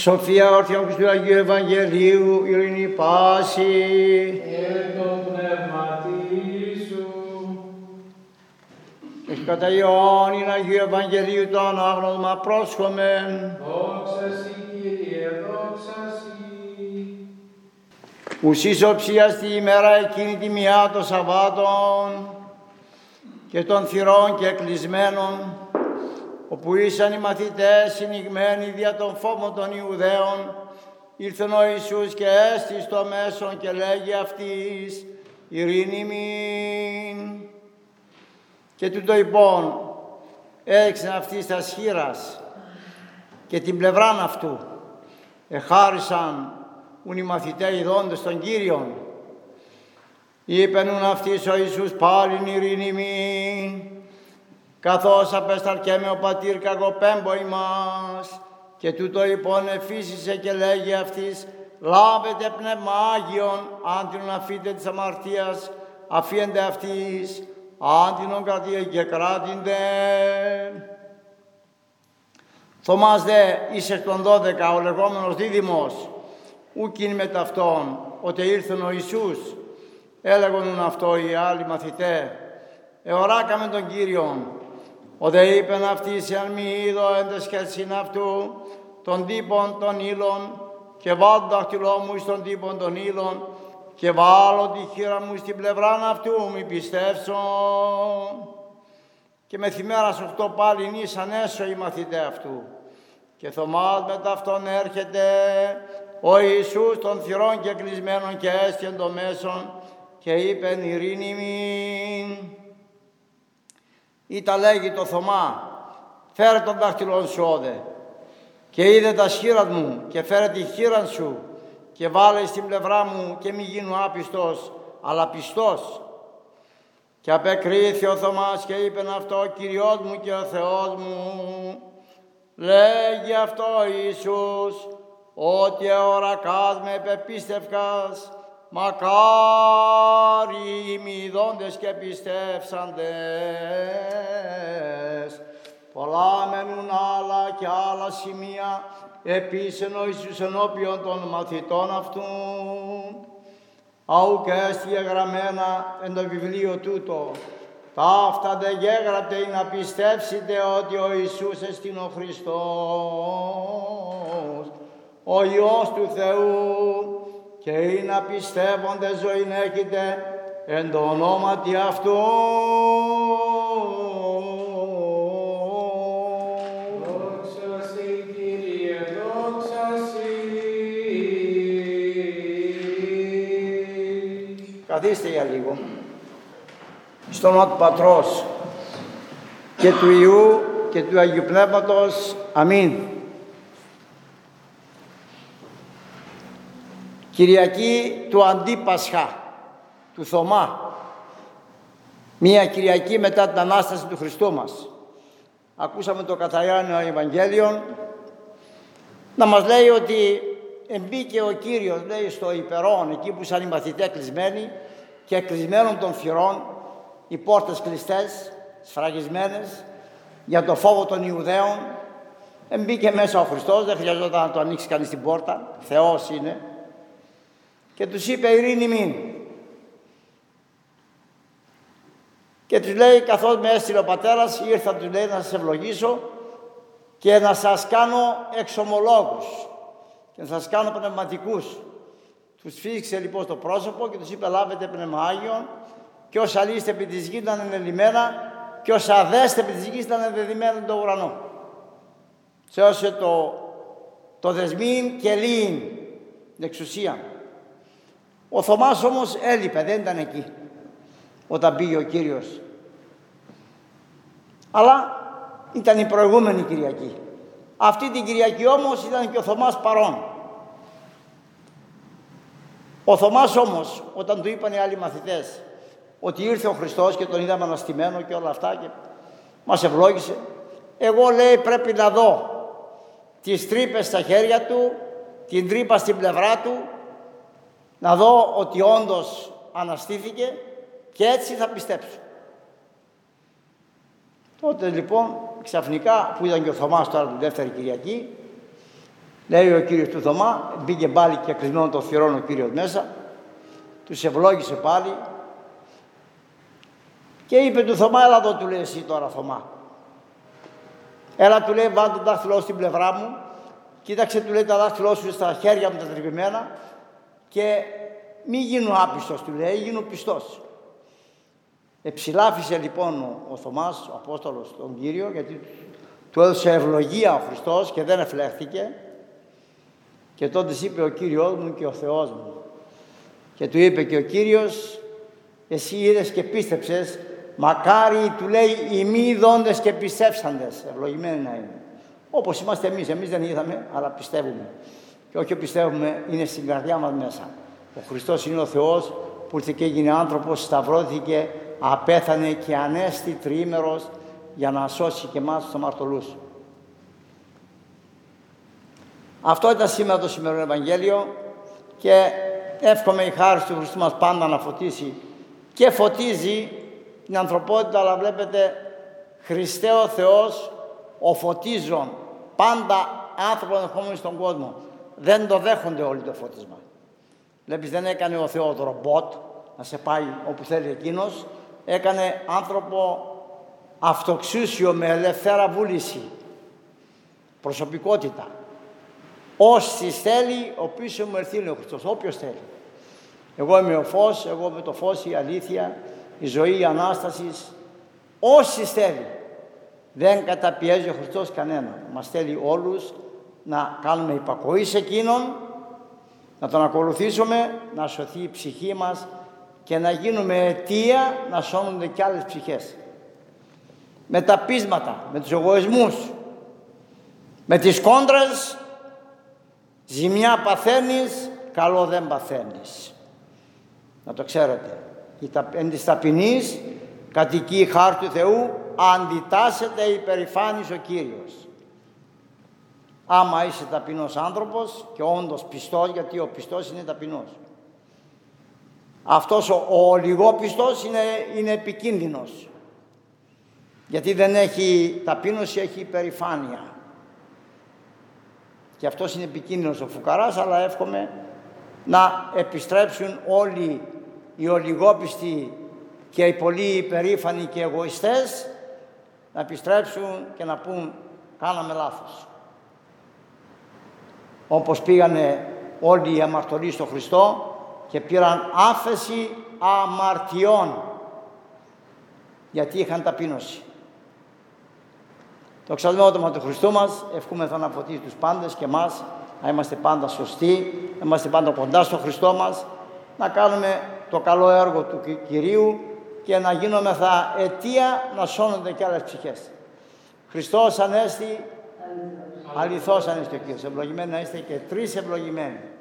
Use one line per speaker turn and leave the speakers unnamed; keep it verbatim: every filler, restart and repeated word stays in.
Σοφία όρθιον του Αγίου Ευαγγελίου, ειρήνη πάση.
Εν το πνεύματι σου.
Εις κατά Ιωάννην Αγίου Ευαγγελίου το ανάγνωσμα πρόσχομεν.
Δόξα σοι, Κύριε, δόξα σοι.
Ουσίς οψίας τη ημέρα εκείνη τη μια των Σαββάτων και των θυρών και κλεισμένων, όπου ήσαν οι μαθητές συνηγμένοι δια των φόβων των Ιουδαίων, ήλθεν ο Ιησούς και έστη στο μέσον και λέγει αυτής, ειρήνη μην. Και τούτο λοιπόν έδειξε αυτής τας χείρας και την πλευράν αυτού. Εχάρισαν ουν οι μαθητές ειδώντες των Κύριων. Είπεν ουν αυτής ο Ιησούς πάλιν ειρήνη μην. Καθώς απεσταρκέμε ο πατήρ κακοπέμπω ημάς, και τούτο λοιπόν εφύσισε και λέγει αυτής, λάβετε πνεύμα Άγιον, άντινον αφήτε της αμαρτίας, αφίεντε αυτής, άντινον κρατία και κράτηντε. Θωμάς δε είσαι των δώδεκα, ο λεγόμενος δίδυμος, ούκειν με ταυτόν, ότι ήρθεν ο Ιησούς, έλεγον αυτό οι άλλοι μαθητέ, εωράκαμε τον Κύριον. Ο δε είπεν αυτής, εάν μη είδω εν τες σχέσιν αυτού, των τύπων των ύλων, και βάλω το δάχτυλό μου εις των τύπων των ύλων, και βάλω τη χείρα μου στην πλευράν αυτού, μη πιστέψω. Και μεθημέρας οκτώ πάλι ήσαν έσω οι μαθητές αυτού. Και Θωμάς μετά αυτόν έρχεται ο Ιησούς των θυρών και κλεισμένων και έστειν το μέσον, και είπεν ειρήνη μην. Ή τα λέγει το Θωμά, φέρε τον δάχτυλον σου όδε, και είδε τα χείρα μου, και φέρε τη χείρα σου, και βάλε στην πλευρά μου, και μη γίνω άπιστος, αλλά πιστός. Και απεκρίθη ο Θωμάς και είπεν αυτό, Κυριός μου και ο Θεός μου. Λέγει αυτό Ιησούς, ότι εωρακάς με επεπίστευκας, μακάρι οι μη ειδώντες και πιστεύσαντες. Πολλά μένουν άλλα και άλλα σημεία, επίσεν ο Ιησούς ενώπιον των μαθητών αυτού. Αου και έστι εγγραμμένα εν το βιβλίο τούτο, ταύτα δε γέγραπτε ή να πιστεύσετε ότι ο Ιησούς εστιν ο Χριστός, ο Υιός του Θεού, και ή να πιστεύονται ζωήν έχετε εν το ονόματι αυτού.
Δόξα σοι, Κύριε, δόξα σοι.
Καθίστε για λίγο. Στο όνομα του Πατρός και του Υιού και του Αγίου Πνεύματος. Αμήν. Κυριακή του Αντίπασχα, του Θωμά. Μία Κυριακή μετά την Ανάσταση του Χριστού μας. Ακούσαμε το Καθαριάνιο Ευαγγέλιο να μας λέει ότι εμπήκε ο Κύριος, λέει, στο υπερόν, εκεί που ήταν οι μαθητές κλεισμένοι και κλεισμένων των θυρών, οι πόρτες κλειστές, σφραγισμένες, για το φόβο των Ιουδαίων. Εμπήκε μέσα ο Χριστός, δεν χρειαζόταν να το ανοίξει κανείς την πόρτα, Θεός είναι. Και τους είπε ειρήνη μην. Και τους λέει, καθώς με έστειλε ο Πατέρας, ήρθα, τους λέει, να σας ευλογήσω και να σας κάνω εξομολόγους και να σας κάνω πνευματικούς. Τους φύσηξε λοιπόν στο πρόσωπο και τους είπε, λάβετε πνεύμα Άγιον, και όσα λύστε επί της γης ήταν ενελειμμένα, και όσα δέστε επί της γης ήταν ενδεδειμένα τον ουρανό. Σε όσε το, το δεσμήν και λύειν, την εξουσία. Ο Θωμάς όμως έλειπε, δεν ήταν εκεί όταν πήγε ο Κύριος. Αλλά ήταν η προηγούμενη Κυριακή. Αυτή την Κυριακή όμως ήταν και ο Θωμάς παρόν. Ο Θωμάς όμως, όταν του είπαν οι άλλοι μαθητές ότι ήρθε ο Χριστός και τον είδαμε αναστημένο και όλα αυτά και μας ευλόγησε, εγώ, λέει, πρέπει να δω τις τρύπες στα χέρια του, την τρύπα στην πλευρά του, να δω ότι όντως αναστήθηκε και έτσι θα πιστέψω. Τότε λοιπόν ξαφνικά, που ήταν και ο Θωμάς τώρα την δεύτερη Κυριακή, Λέει ο Κύριος του Θωμά, μπήκε πάλι και κλεινών των θυρών ο Κύριος μέσα, τους ευλόγησε πάλι και είπε του Θωμά, έλα εδώ, του λέει, εσύ τώρα Θωμά. Έλα, του λέει, βάλ' το δάχτυλό στην πλευρά μου, κοίταξε, του λέει, τα δάχτυλό σου στα χέρια μου τα τρυπημένα και μη γίνω άπιστος, του λέει, γίνω πιστός. Εψηλάφισε λοιπόν ο, ο Θωμάς, ο Απόστολος, τον Κύριο, γιατί του έδωσε ευλογία ο Χριστός και δεν εφλέχθηκε. Και τότε είπε ο Κύριος μου και ο Θεός μου. Και του είπε και ο Κύριος, εσύ είδες και πίστεψες, μακάρι, του λέει, οι μη ειδώντες και πιστεύσαντες, ευλογημένοι να είναι. Όπως είμαστε εμείς, εμείς δεν είδαμε, αλλά πιστεύουμε. Και όχι πιστεύουμε, είναι στην καρδιά μας μέσα. Ο Χριστός είναι ο Θεός που ήρθε και έγινε άνθρωπος, σταυρώθηκε, απέθανε και ανέστη τριήμερος για να σώσει και εμάς τους αμαρτωλούς. Αυτό ήταν σήμερα το σημερινό Ευαγγέλιο και εύχομαι η χάρη του Χριστού μας πάντα να φωτίσει και φωτίζει την ανθρωπότητα, αλλά βλέπετε, Χριστέ ο Θεός, ο φωτίζων, πάντα άνθρωπον ερχόμενοι στον κόσμο. Δεν το δέχονται όλοι το φωτίσμα. Βλέπεις, δεν έκανε ο Θεός ρομπότ να σε πάει όπου θέλει εκείνος, έκανε άνθρωπο αυτοξούσιο με ελευθέρα βούληση, προσωπικότητα. Όσοι θέλει, ο πίσω μου ερθεί, είναι ο Χριστός, όποιος θέλει. Εγώ είμαι ο φως, εγώ είμαι το φως, η αλήθεια, η ζωή, η Ανάστασης. Όσοι θέλει. Δεν καταπιέζει ο Χριστός κανένα. Μας θέλει όλους να κάνουμε υπακοή σε Εκείνον, να Τον ακολουθήσουμε, να σωθεί η ψυχή μας και να γίνουμε αιτία να σώνονται κι άλλες ψυχές. Με τα πείσματα, με τους εγωισμούς, με τις κόντρες, ζημιά παθαίνεις, καλό δεν παθαίνεις. Να το ξέρετε. Εν της ταπεινής κατοικεί η χάρη του Θεού, αντιτάσσεται υπερηφάνης ο Κύριος. Άμα είσαι ταπεινός άνθρωπος και όντως πιστός, γιατί ο πιστός είναι ταπεινός. Αυτός ο, ο λιγόπιστος είναι, είναι επικίνδυνος. Γιατί δεν έχει ταπείνωση, έχει υπερηφάνεια. Και αυτός είναι επικίνδυνος ο φουκαράς, αλλά εύχομαι να επιστρέψουν όλοι οι ολιγόπιστοι και οι πολύ υπερήφανοι και εγωιστές, να επιστρέψουν και να πούν κάναμε λάθος. Όπως πήγανε όλοι οι αμαρτωλοί στο Χριστό και πήραν άφεση αμαρτιών, γιατί είχαν ταπείνωση. Το εξαλμότομα του Χριστού μας, ευχούμεθα να φωτίσει τους πάντες και εμάς, να είμαστε πάντα σωστοί, να είμαστε πάντα κοντά στο Χριστό μας, να κάνουμε το καλό έργο του Κυρίου και να γίνομεθα αιτία να σώνονται και άλλες ψυχές. Χριστός Ανέστη, αληθώς Ανέστη ο Κύριος. Ευλογημένοι να είστε και τρεις ευλογημένοι.